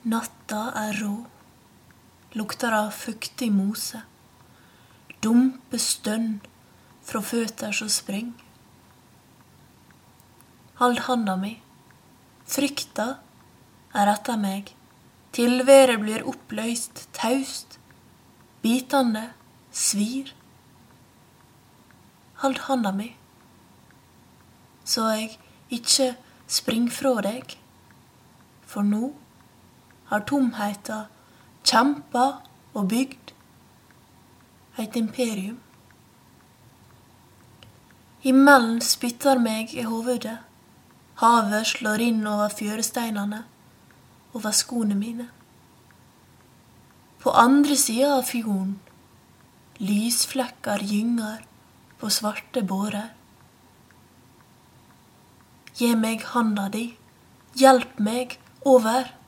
Natta rå, lukter av fuktig mose, dumpe stønn fra føtter som spring. Hald handa mi, frykta etter meg, tilværet blir oppløst, taust, bitande, svir. Hald handa mi, så jeg ikke spring fra deg, for nå har tomheita kjempa og bygd eit imperium. Himmelen spytter meg i hovedet, havet slår inn over fjøresteinene, over skoene mine. På andre sida av fjorden, lysflekkar gynger på svarte bårer. Gi meg handa di, hjelp meg over.